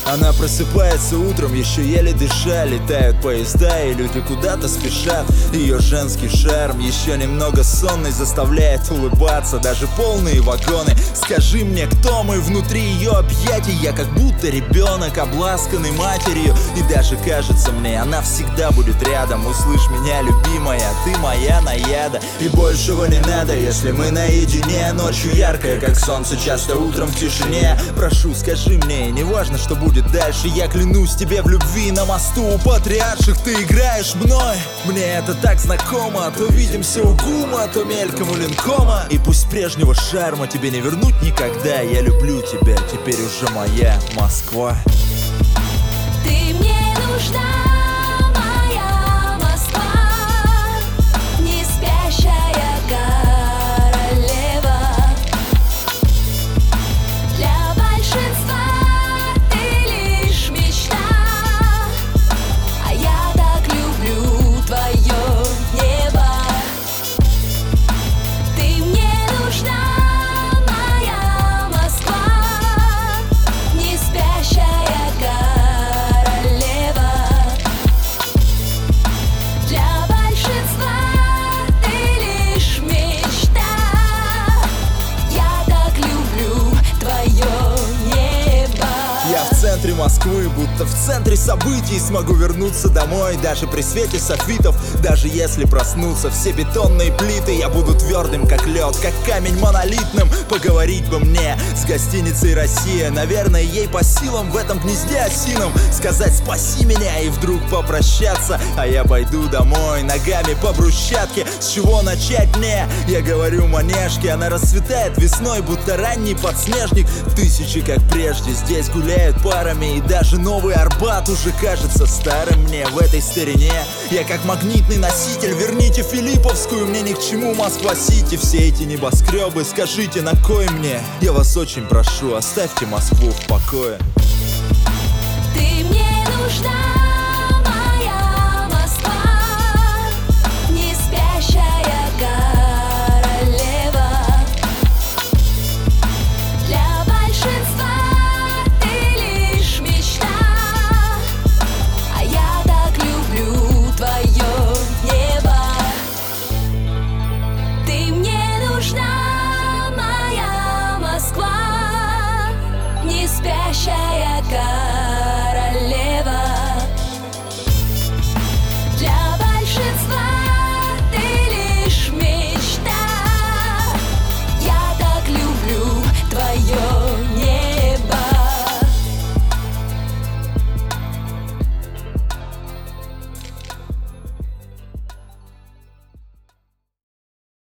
Она просыпается утром, еще еле дыша. Летают поезда и люди куда-то спешат. Ее женский шарм, еще немного сонный, заставляет улыбаться даже полные вагоны. Скажи мне, кто мы внутри ее объятий? Я как будто ребенок, обласканный матерью. И даже кажется мне, она всегда будет рядом. Услышь меня, любимая, ты моя наяда. И большего не надо, если мы наедине. Ночью яркая, как солнце, часто утром в тишине. Прошу, скажи мне, не важно, что будет дальше. Я клянусь тебе в любви на мосту у патриарших. Ты играешь мной, мне это так знакомо. То видимся у ГУМа, то мельком у Линкома. И пусть прежнего шарма тебе не вернуть никогда. Я люблю тебя, теперь уже моя Москва. Ты мне нужна, моя Москва, не спящая королева. Для большинства ты лишь мечта, а я так люблю твое небо. Ты мне нужна, моя Москва, не спящая королева. Для большинства ты лишь мечта, я так люблю твое небо. Я в центре Москвы, будто в центре событий. Смогу вернуться домой даже при свете софитов. Даже если проснутся все бетонные плиты, я буду твердым, как лед, как камень монолитным. Поговорить бы мне с гостиницей «Россия». Наверное, ей по силам в этом гнезде осином сказать «спаси меня» и вдруг попрощаться. А я пойду домой ногами по брусчатке. С чего начать мне? Я говорю манежке. Она расцветает весной, будто ранний подснежник. Тысячи, как прежде, здесь гуляют парами. И даже новый Арбат уже кажется старым мне в этой старине. Я как магнитный носитель, верните Филипповскую. Мне ни к чему Москва-Сити, все эти небоскребы. Скажите, на кой мне? Я вас очень прошу, оставьте Москву в покое. Ты мне нужна,